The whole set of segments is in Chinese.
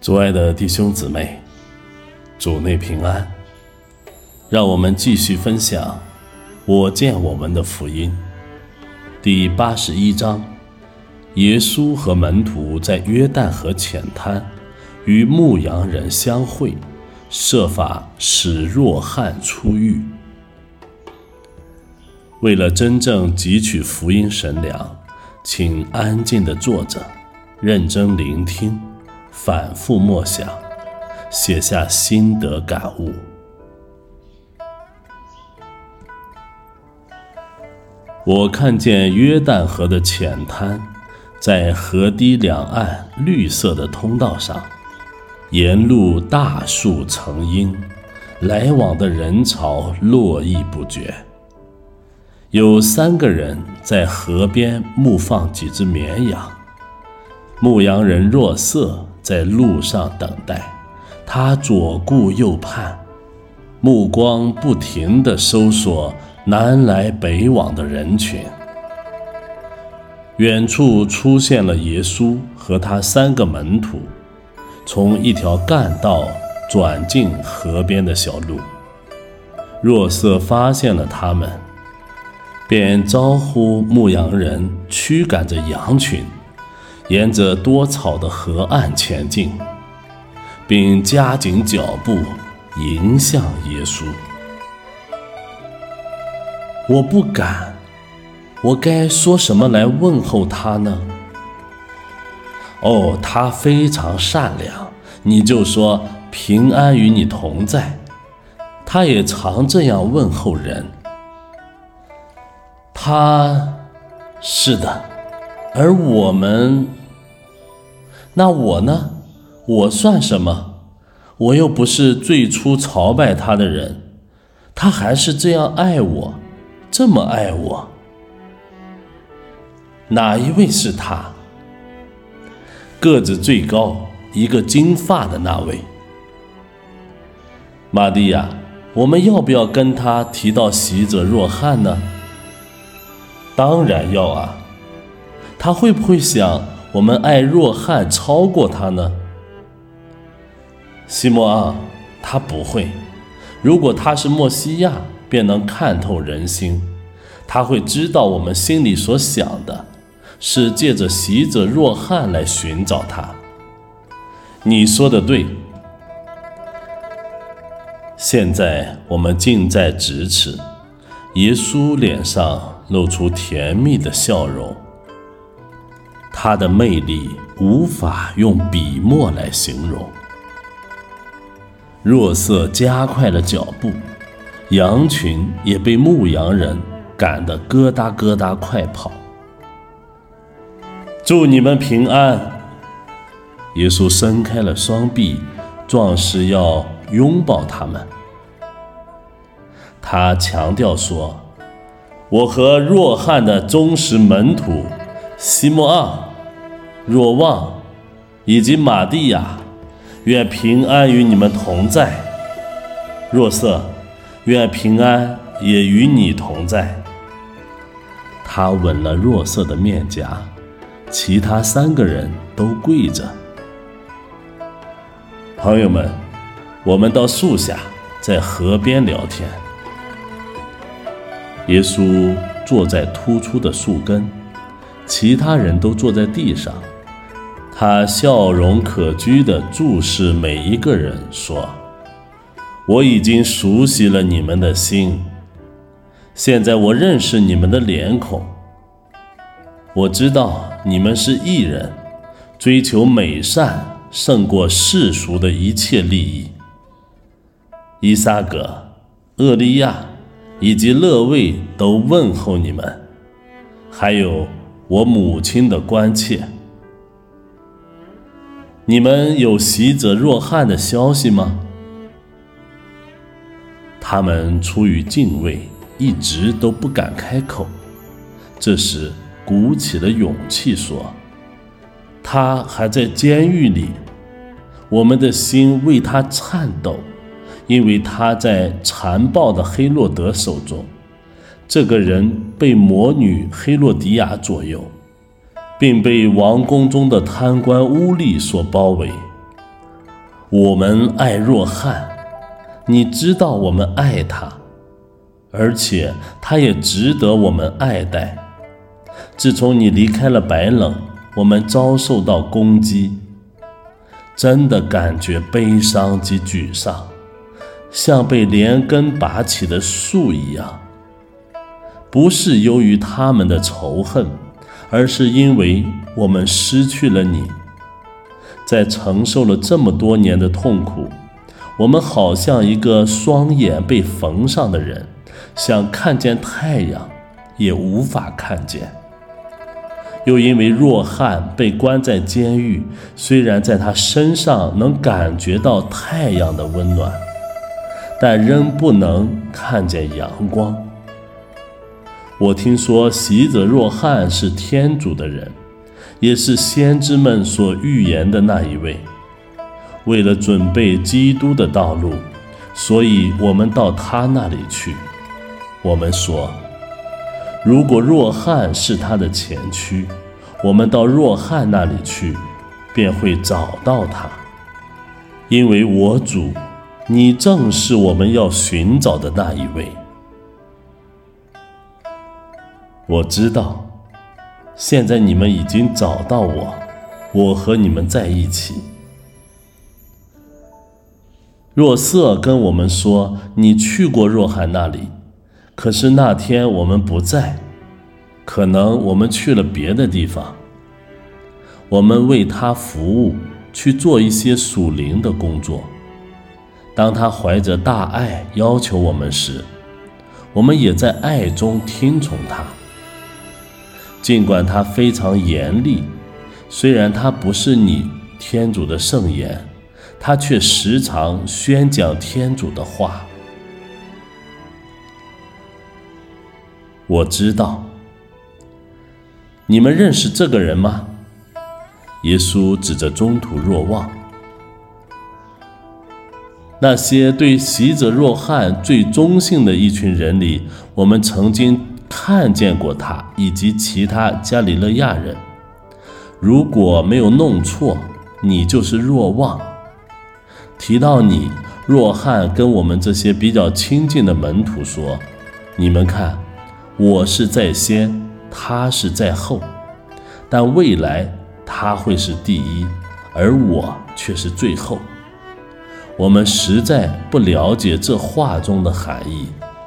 主爱的弟兄姊妹，主内平安。让我们继续分享我见我们的福音第81章，耶稣和门徒在约旦河浅滩与牧羊人相会，设法使弱汉出狱。为了真正汲取福音神粮，请安静地坐着，认真聆听，反复默想，写下心得感悟。我看见约旦河的浅滩，在河堤两岸绿色的通道上，沿路大树成荫，来往的人潮络绎不绝。有3个人在河边牧放几只绵羊，牧羊人若瑟在路上等待，他左顾右盼，目光不停地搜索南来北往的人群。远处出现了耶稣和他3个门徒，从一条干道转进河边的小路。若瑟发现了他们，便招呼牧羊人驱赶着羊群，沿着多草的河岸前进，并加紧脚步迎向耶稣。我不敢，我该说什么来问候他呢？哦，他非常善良，你就说平安与你同在。他也常这样问候人。是的，而我们，那我呢？我算什么？我又不是最初朝拜他的人，他还是这样爱我，这么爱我。哪一位是他？个子最高，一个金发的那位。玛利亚，我们要不要跟他提到洗者若翰呢？当然要啊。他会不会想我们爱若翰超过他呢？西摩昂，他不会。如果他是默西亚，便能看透人心，他会知道我们心里所想的是借着洗者若翰来寻找他。你说的对。现在我们近在咫尺，耶稣脸上露出甜蜜的笑容，他的魅力无法用笔墨来形容。若瑟加快了脚步，羊群也被牧羊人赶得咯哒咯哒快跑。祝你们平安！耶稣伸开了双臂，壮士要拥抱他们。他强调说，我和若翰的忠实门徒西摩昂、若望以及玛利亚，愿平安与你们同在。若瑟，愿平安也与你同在。他吻了若瑟的面颊，其他3个人都跪着。朋友们，我们到树下，在河边聊天。耶稣坐在突出的树根，其他人都坐在地上。他笑容可掬地注视每一个人，说：我已经熟悉了你们的心，现在我认识你们的脸孔。我知道你们是义人，追求美善胜过世俗的一切利益。伊撒格、厄利亚以及勒位都问候你们，还有我母亲的关切。你们有洗者若翰的消息吗？他们出于敬畏，一直都不敢开口。这时鼓起了勇气说，他还在监狱里，我们的心为他颤抖，因为他在残暴的黑落德手中。这个人被魔女黑洛迪亚左右，并被王宫中的贪官污吏所包围。 我们爱若翰，你知道我们爱他，而且他也值得我们爱戴。自从你离开了白冷，我们遭受到攻击，真的感觉悲伤及沮丧，像被连根拔起的树一样。不是由于他们的仇恨，而是因为我们失去了你。在承受了这么多年的痛苦，我们好像一个双眼被缝上的人，想看见太阳也无法看见。又因为若翰被关在监狱，虽然在他身上能感觉到太阳的温暖，但仍不能看见阳光。我听说洗者若翰是天主的人，也是先知们所预言的那一位。为了准备基督的道路，所以我们到他那里去。我们说，如果若翰是他的前驱，我们到若翰那里去，便会找到他。因为我主，你正是我们要寻找的那一位。我知道，现在你们已经找到我，我和你们在一起。若瑟跟我们说，你去过若翰那里，可是那天我们不在，可能我们去了别的地方。我们为他服务，去做一些属灵的工作。当他怀着大爱要求我们时，我们也在爱中听从他。尽管他非常严厉，虽然他不是你天主的圣言，他却时常宣讲天主的话。我知道。你们认识这个人吗？耶稣指着中途若望。那些对洗者若翰最忠信的一群人里，我们曾经看见过他以及其他加里肋亚人。如果没有弄错，你就是若望。提到你，若翰跟我们这些比较亲近的门徒说，你们看，我是在先，他是在后，但未来他会是第一，而我却是最后。我们实在不了解这话中的含义。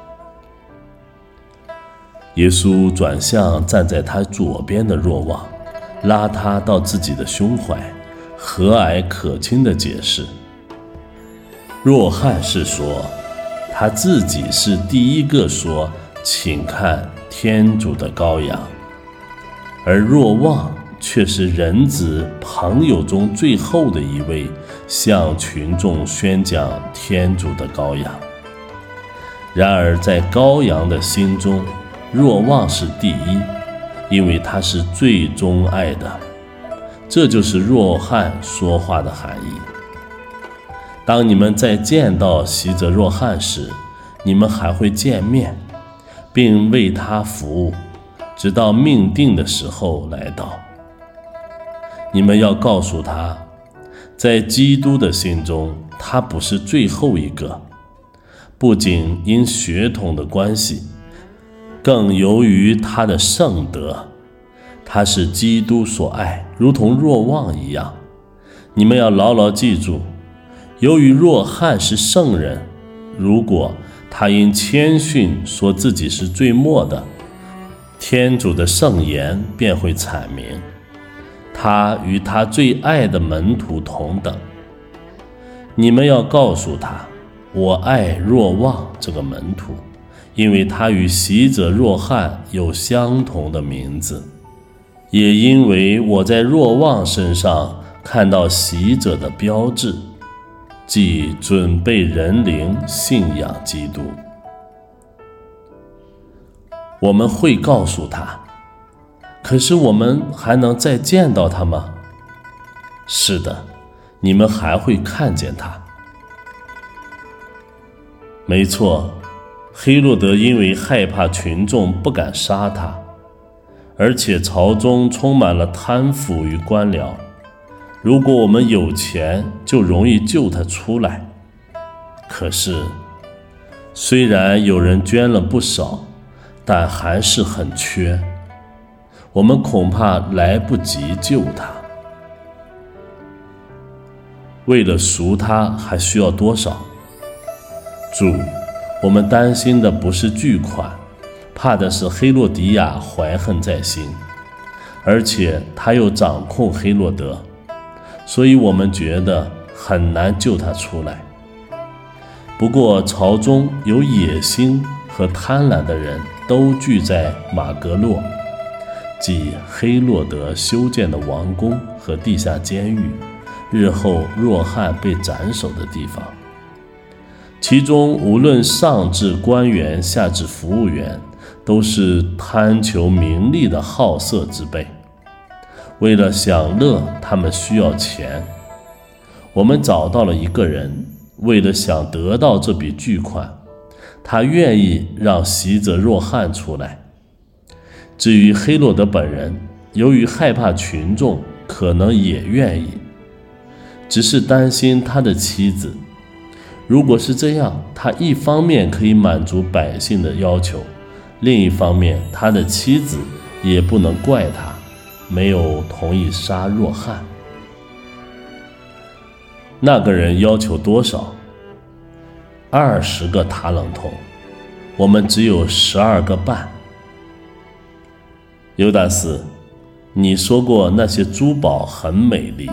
耶稣转向站在他左边的若望，拉他到自己的胸怀，和蔼可亲地解释。若翰是说，他自己是第一个说，请看天主的羔羊，而若望却是人子朋友中最后的一位，向群众宣讲天主的羔羊。然而在羔羊的心中，若望是第一，因为他是最钟爱的。这就是若翰说话的含义。当你们再见到洗者若翰时，你们还会见面，并为他服务，直到命定的时候来到。你们要告诉他，在基督的心中，他不是最后一个，不仅因血统的关系，更由于他的圣德，他是基督所爱，如同若望一样。你们要牢牢记住，由于若翰是圣人，如果他因谦逊说自己是最末的，天主的圣言便会阐明，他与他最爱的门徒同等。你们要告诉他，我爱若望这个门徒，因为他与洗者若翰有相同的名字，也因为我在若望身上看到洗者的标志，即准备人灵信仰基督。我们会告诉他，可是我们还能再见到他吗？是的，你们还会看见他。没错，黑落德因为害怕群众不敢杀他，而且朝中充满了贪腐与官僚， 如果我们有钱，就容易救他出来。可是，虽然有人捐了不少，但还是很缺，我们恐怕来不及救他。为了赎他，还需要多少？主，我们担心的不是巨款，怕的是黑落迪亚怀恨在心，而且他又掌控黑落德，所以我们觉得很难救他出来。不过朝中有野心和贪婪的人都聚在马格洛，即黑落德修建的王宫和地下监狱，日后若翰被斩首的地方。其中无论上至官员下至服务员，都是贪求名利的好色之辈。为了享乐，他们需要钱。我们找到了一个人，为了想得到这笔巨款，他愿意让袭者若翰出来。至于黑落德本人，由于害怕群众，可能也愿意，只是担心他的妻子。如果是这样，他一方面可以满足百姓的要求，另一方面他的妻子也不能怪他没有同意杀若翰。那个人要求多少？20个塔冷通，我们只有12个半。尤达斯，你说过那些珠宝很美丽，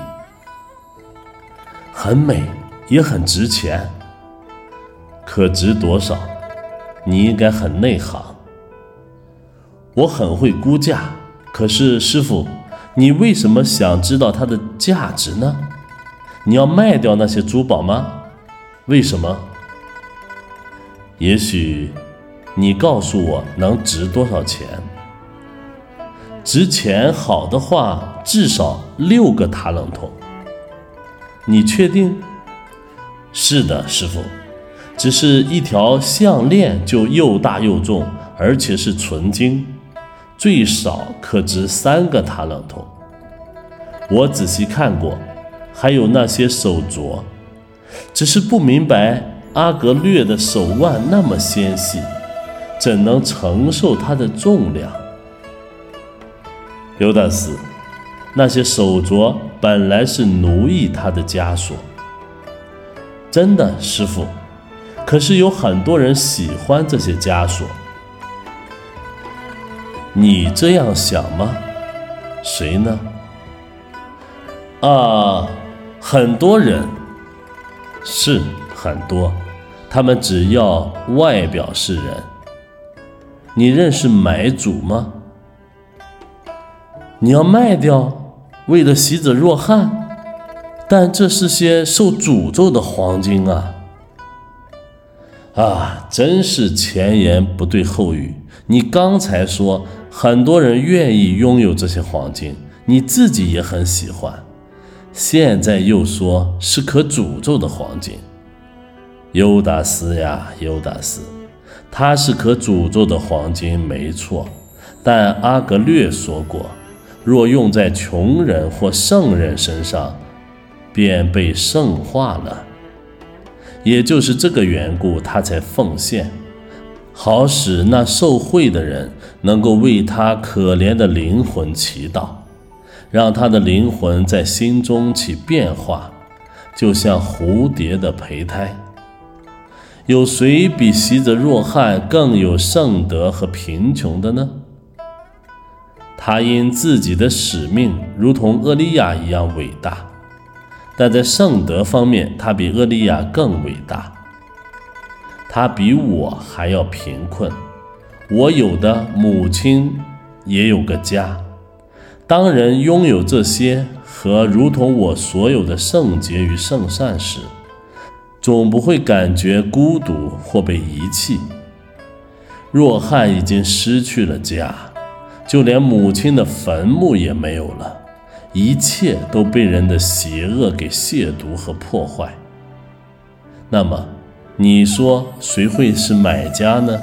很美，也很值钱。可值多少？你应该很内行。我很会估价，可是师父，你为什么想知道它的价值呢？你要卖掉那些珠宝吗？为什么？也许你告诉我能值多少钱。值钱好的话，至少6个塔冷通。你确定？是的，师父。只是一条项链就又大又重，而且是纯金，最少可值3个塔冷通。我仔细看过，还有那些手镯，只是不明白阿格略的手腕那么纤细，怎能承受它的重量？尤达斯，那些手镯本来是奴役他的枷锁。真的，师父。可是有很多人喜欢这些枷锁。你这样想吗？谁呢？很多人。是很多，他们只要外表是人。你认识买主吗？你要卖掉，为了袭者若翰？但这是些受诅咒的黄金啊！真是前言不对后语。你刚才说很多人愿意拥有这些黄金，你自己也很喜欢，现在又说是可诅咒的黄金。尤达斯呀，尤达斯，它是可诅咒的黄金没错，但阿格略说过，若用在穷人或圣人身上，便被圣化了。也就是这个缘故，他才奉献，好使那受贿的人能够为他可怜的灵魂祈祷，让他的灵魂在心中起变化，就像蝴蝶的胚胎。有谁比袭者若翰更有圣德和贫穷的呢？他因自己的使命如同厄利亚一样伟大，但在圣德方面，他比厄利亚更伟大。他比我还要贫困，我有的母亲也有个家。当人拥有这些和如同我所有的圣洁与圣善时，总不会感觉孤独或被遗弃。若翰已经失去了家，就连母亲的坟墓也没有了，一切都被人的邪恶给亵渎和破坏。那么你说谁会是买家呢？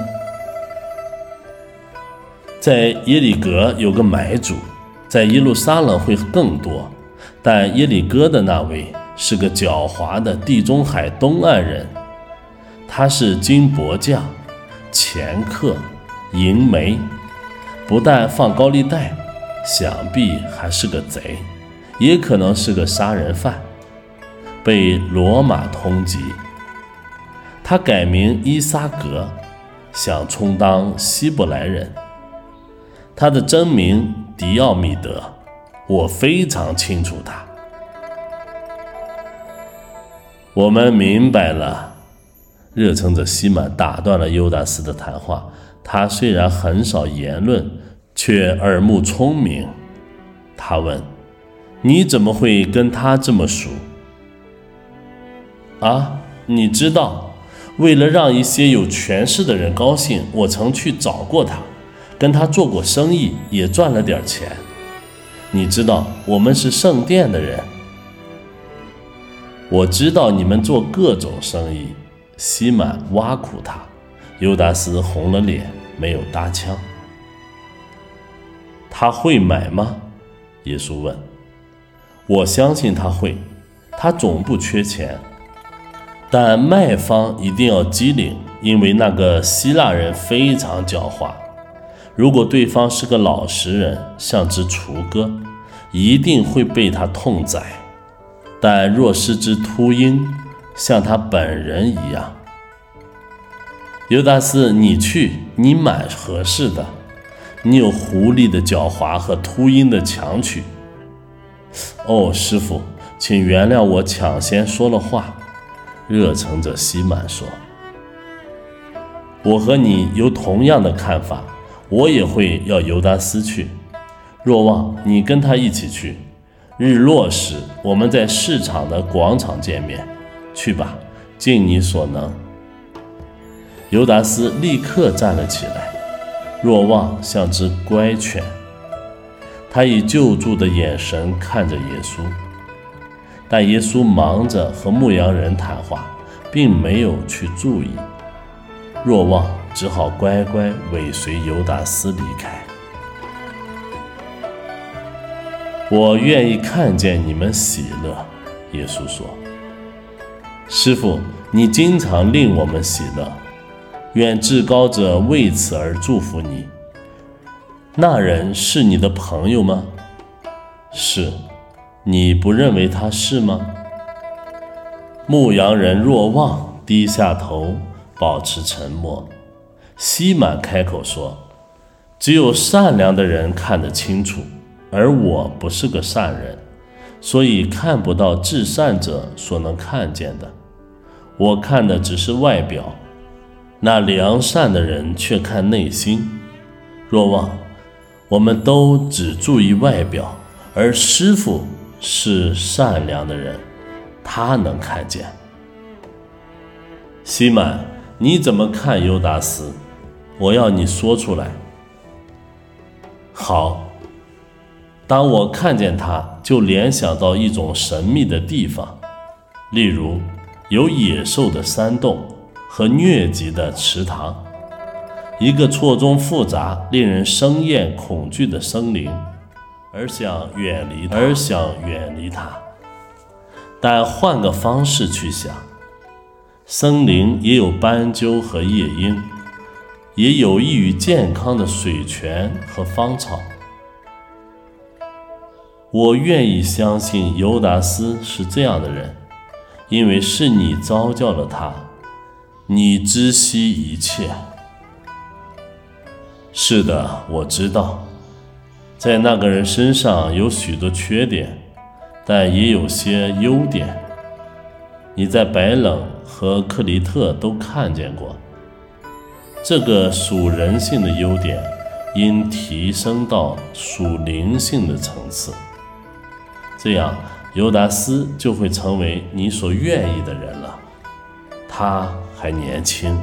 在耶里格有个买主，在耶路撒冷会更多， 但耶里哥的那位是个狡猾的地中海东岸人，他是金帛匠、掮客、银媒，不但放高利贷，想必还是个贼，也可能是个杀人犯，被罗马通缉。他改名伊撒格，想充当希伯来人。他的真名迪奥米德，我非常清楚他。我们明白了。热诚者西满打断了尤达斯的谈话。他虽然很少言论，却耳目聪明。他问：你怎么会跟他这么熟？啊，你知道，为了让一些有权势的人高兴，我曾去找过他，跟他做过生意，也赚了点钱。你知道，我们是圣殿的人。我知道你们做各种生意。西满挖苦他。尤达斯红了脸，没有搭腔。他会买吗？耶稣问。我相信他会，他总不缺钱。但卖方一定要机灵，因为那个希腊人非常狡猾。如果对方是个老实人，像只雏鸽，一定会被他痛宰。但若是只秃鹰，像他本人一样。尤达斯，你去，你蛮合适的。你有狐狸的狡猾和秃鹰的强取。哦，师傅，请原谅我抢先说了话。热诚者西满说：我和你有同样的看法，我也会要尤达斯去。若望，你跟他一起去。日落时，我们在市场的广场见面。去吧，尽你所能。尤达斯立刻站了起来，若望像只乖犬。他以救助的眼神看着耶稣，但耶稣忙着和牧羊人谈话，并没有去注意。若望只好乖乖尾随尤达斯离开。我愿意看见你们喜乐，耶稣说。师父，你经常令我们喜乐，愿至高者为此而祝福你。那人是你的朋友吗？是。你不认为他是吗？牧羊人若望低下头，保持沉默。西满开口说：只有善良的人看得清楚，而我不是个善人，所以看不到至善者所能看见的。我看的只是外表，那良善的人却看内心。若望，我们都只注意外表，而师父是善良的人，他能看见。西满，你怎么看尤达斯？我要你说出来。好，当我看见他，就联想到一种神秘的地方，例如有野兽的山洞和疟疾的池塘，一个错综复杂、令人生厌恐惧的生灵，而想远离它。但换个方式去想，森林也有斑鸠和夜莺，也有益于健康的水泉和芳草。我愿意相信尤达斯是这样的人，因为是你召教了他，你知悉一切。是的，我知道，在那个人身上有许多缺点，但也有些优点。你在白冷和克里特都看见过。这个属人性的优点应提升到属灵性的层次，这样尤达斯就会成为你所愿意的人了。他还年轻，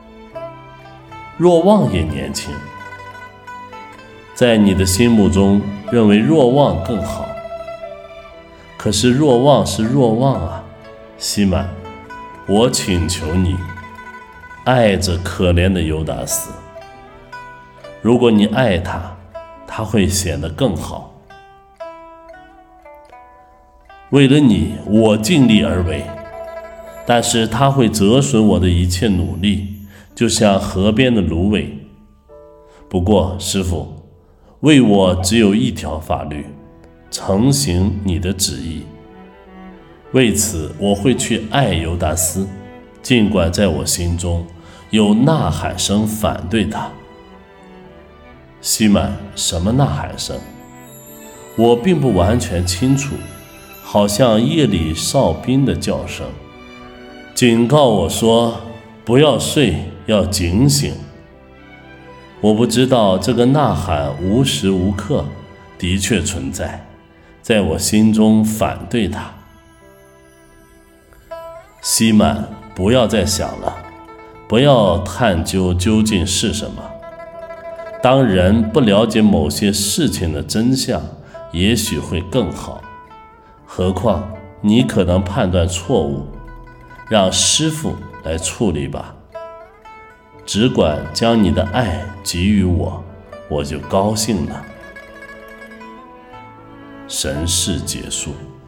若望也年轻，在你的心目中认为若望更好。可是若望是若望啊，西满，我请求你爱着可怜的尤达斯。如果你爱他，他会显得更好。 为了你，我尽力而为，但是它会折损我的一切努力，就像河边的芦苇。不过，师父，为我只有一条法律，承行你的旨意。为此，我会去爱尤达斯，尽管在我心中有呐喊声反对他。西满，什么呐喊声？我并不完全清楚，好像夜里哨兵的叫声，警告我说不要睡，要警醒。我不知道这个呐喊无时无刻的确存在，在我心中反对它。西满，不要再想了，不要探究究竟是什么。当人不了解某些事情的真相，也许会更好。何况你可能判断错误，让师父来处理吧。只管将你的爱给予我，我就高兴了。神事结束。